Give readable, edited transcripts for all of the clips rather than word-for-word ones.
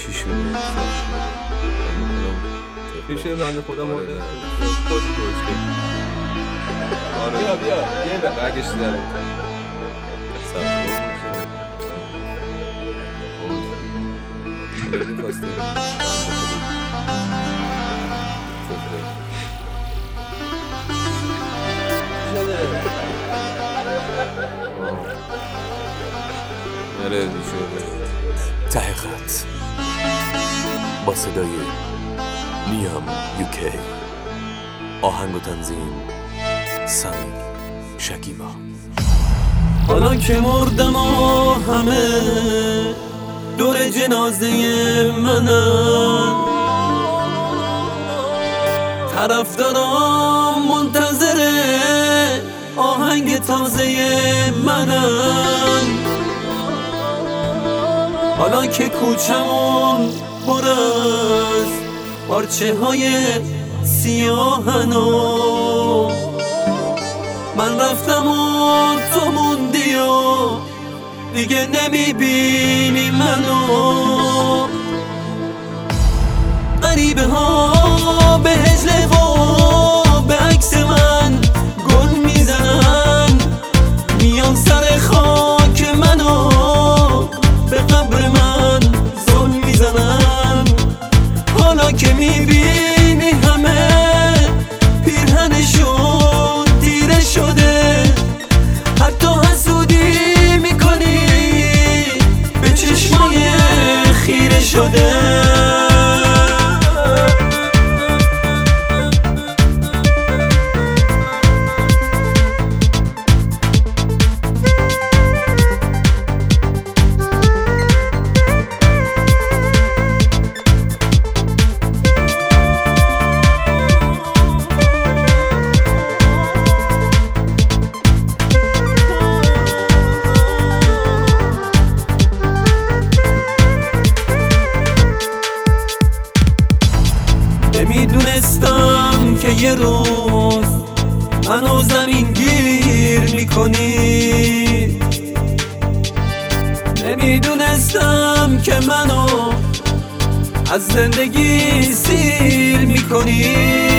چی شده؟ چی شده بنده خدا مرده؟ خودی کشته. بیا بیا رگش در خیلی کاسته نره شده ته خط با صدای نیام یوکی، آهنگ و تنظیم سمی شکیبا. حالا که مردم و همه دور جنازه منم، طرفدارم منتظر آهنگ تازه منم. حالا که کوچمون پر از پارچه های سیاهن و من رفتم و تو موندی و دیگه نمیبینی منو. غریبه ها به هجله و به عکس من گل میزنن، میان سر خاک منو به قبر من ظلم میزنن. حالا که میبینی همه پیرهنشون تیره شده، حتی حسودی میکنی به چشمای خیره شده. نمیدونستم که یه روز منو زمین گیر میکنی، نمیدونستم که منو از زندگی سیر میکنی.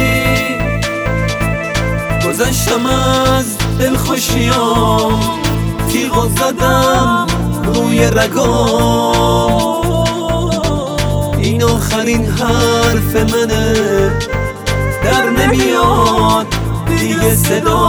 گذشتم از دلخوشیام، تیغو زدم روی رگام. این آخرین حرف منه، در نمیاد دیگه صدا.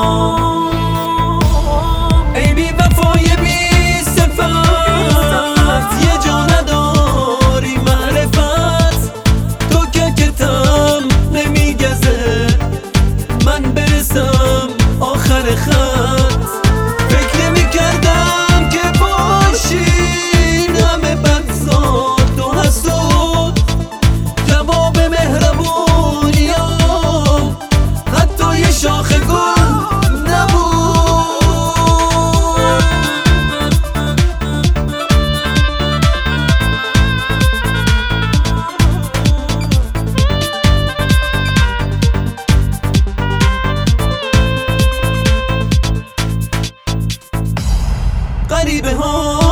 ای بی وفای بی صفت، یه جا نداری معرفت. تو که کتم نمیگزه من برسم آخر خط. فکر نمیکردم که باشین همه بدزاد و حسود، جواب مهربونیام حتی یه شاخه گل نبود. غریبه ها